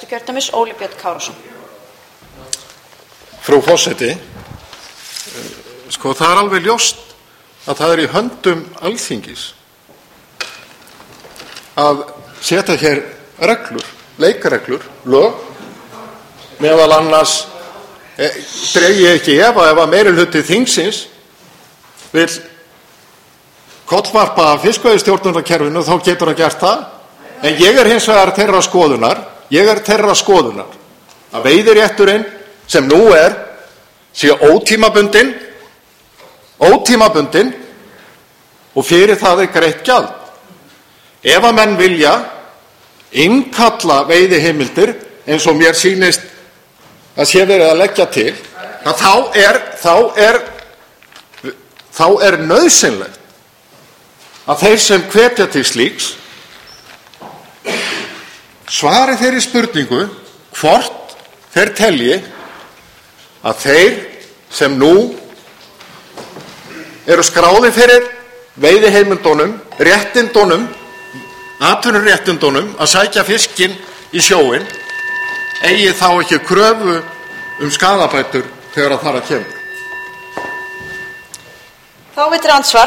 Norðvesturkjördæmis, Óli Björn Kárason. Frú forseti, það er alveg ljóst að það er í höndum Alþingis að setja hér reglur, leikreglur, lög, meðal annars dreg ég ekki ef að meirihluti þingsins vill kollvarpa fiskveiðistjórnarkerfinu, þá getur hann gert það. En ég er hins vegar þeirra skoðunar að veiðirétturinn sem nú sé ótímabundinn og fyrir það greitt gjald. Ef að menn vilja innkalla veiðiheimildir eins og mér sýnist að sé verið að leggja til, þá er nauðsynlegt að þeir sem hvetja til slíks svari þeirri spurningu hvort þeir telji að þeir sem nú eru skráðir fyrir veiðiheimildunum, atvinnuréttindunum að sækja fiskinn í sjóinn, eigi þá ekki kröfu skaðabætur þegar það kemur. Þá veitir andsvar